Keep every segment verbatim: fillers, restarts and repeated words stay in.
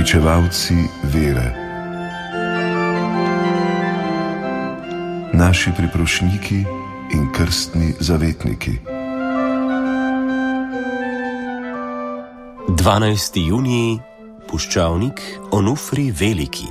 pričevalci vere, naši priprošniki in krstni zavetniki. dvanajsti junij, puščavnik Onufri Veliki.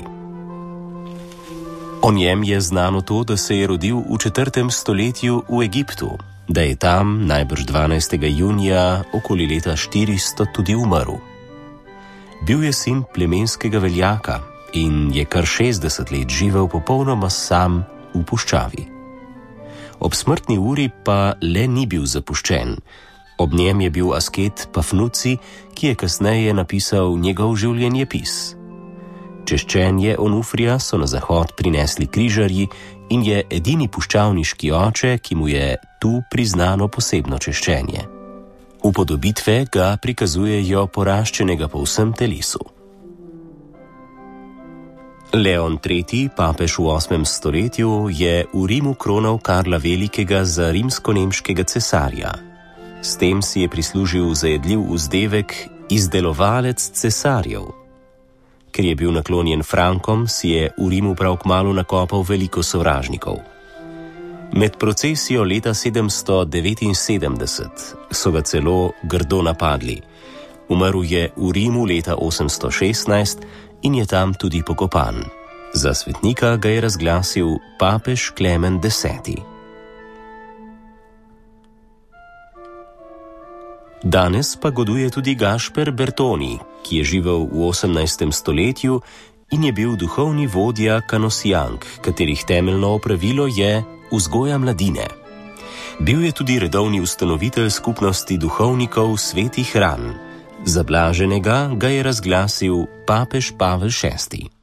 O njem je znano to, da se je rodil v četrtem stoletju v Egiptu, da je tam najbrž dvanajstega junija okoli leta štiristo tudi umrl. Bil je sin plemenskega veljaka in je kar šestdeset let živel popolnoma sam v puščavi. Ob smrtni uri pa le ni bil zapuščen. Ob njem je bil asket Pafnuci, ki je kasneje napisal njegov življenjepis. Češčenje Onufrija so na zahod prinesli križarji in je edini puščavniški oče, ki mu je tu priznano posebno češčenje. Upodobitve ga prikazujejo poraščenega po vsem telesu. Leon tretji, papež v osmem stoletju, je v Rimu kronal Karla Velikega za rimsko-nemškega cesarja. S tem si je prislužil zajedljiv vzdevek izdelovalec cesarjev. Ker je bil naklonjen Frankom, si je v Rimu prav kmalu nakopal veliko sovražnikov. Med procesijo leta sedemsto devetinsedemdeset so ga celo grdo napadli. Umrl je v Rimu leta osemsto šestnajst in je tam tudi pokopan. Za svetnika ga je razglasil papež Klemen deseti. Danes pa goduje tudi Gašper Bertoni, ki je živel v osemnajstem stoletju in je bil duhovni vodja kanosijank, katerih temeljno opravilo je vzgoja mladine. Bil je tudi redovni ustanovitelj skupnosti duhovnikov svetih ran. Za blaženega ga je razglasil papež Pavel šesti.